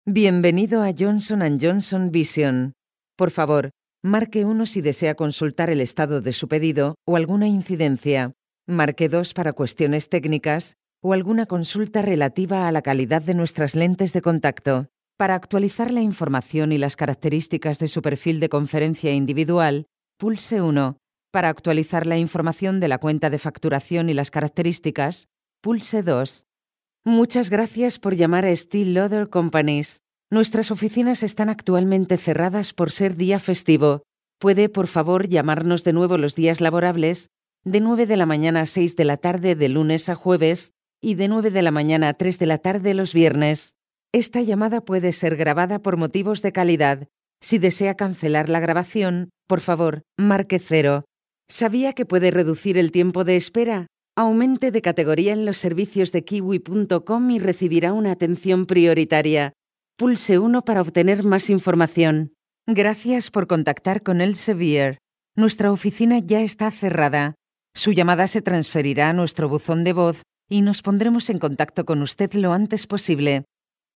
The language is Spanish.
Bienvenido a Johnson & Johnson Vision. Por favor, marque 1 si desea consultar el estado de su pedido o alguna incidencia. Marque 2 para cuestiones técnicas o alguna consulta relativa a la calidad de nuestras lentes de contacto. Para actualizar la información y las características de su perfil de conferencia individual, pulse 1. Para actualizar la información de la cuenta de facturación y las características, pulse 2. Muchas gracias por llamar a Estée Lauder Companies. Nuestras oficinas están actualmente cerradas por ser día festivo. Puede, por favor, llamarnos de nuevo los días laborables, de 9 de la mañana a 6 de la tarde de lunes a jueves y de 9 de la mañana a 3 de la tarde los viernes. Esta llamada puede ser grabada por motivos de calidad. Si desea cancelar la grabación, por favor, marque 0. ¿Sabía que puede reducir el tiempo de espera? Aumente de categoría en los servicios de kiwi.com y recibirá una atención prioritaria. Pulse 1 para obtener más información. Gracias por contactar con Elsevier. Nuestra oficina ya está cerrada. Su llamada se transferirá a nuestro buzón de voz y nos pondremos en contacto con usted lo antes posible.